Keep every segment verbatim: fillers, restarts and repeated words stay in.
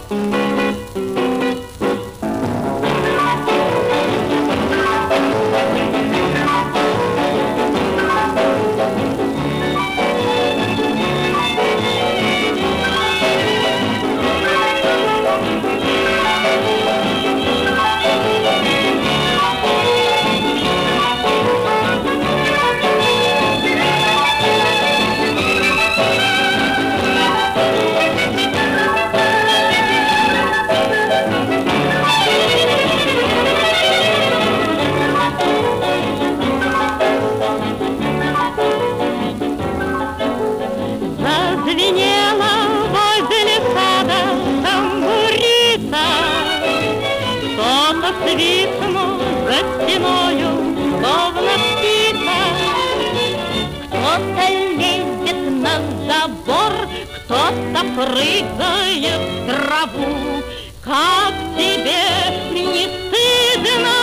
Зазвенела возле сада тамбурица, кто-то свистнул за стеною, словно птица. Кто-то лезет на забор, кто-то прыгает в траву. Как тебе не стыдно,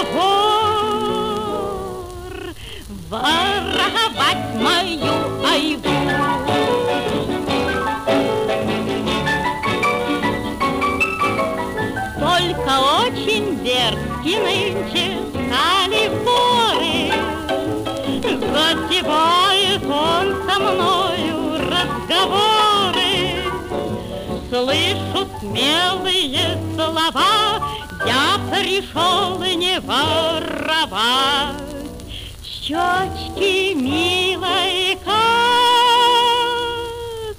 вор, воровать мою айву? Только очень дерзки нынче стали воры. Затевает он со мною разговоры. Слышу смелые слова, я пришел не воровать. Щечки милой, как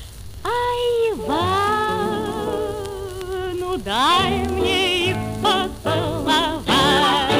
айва, ну дай мне их поцеловать.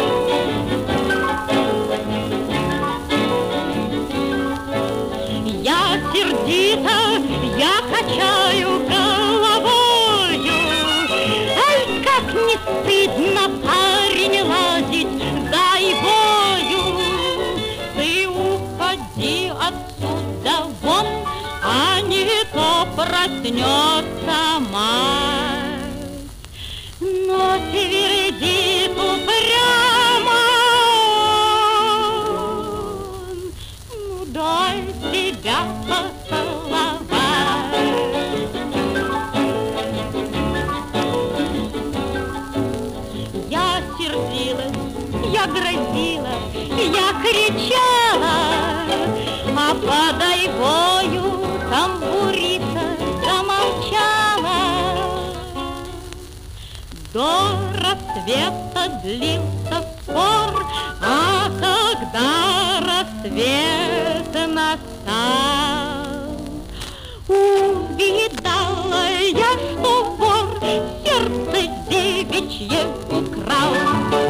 Я сердита, я качаю головою. Ай, как не стыдно, парень, лазить за айвою. Ты уходи отсюда вон, а не то проснется мать. Но твердит упрямо он, ну дай тебя поцеловать. Я сердилась, я грозила, я кричала, а под айвою тамбурица замолчала. До рассвета длился спор, а когда рассвет настал, увидала я, что вор сердце девичье украл.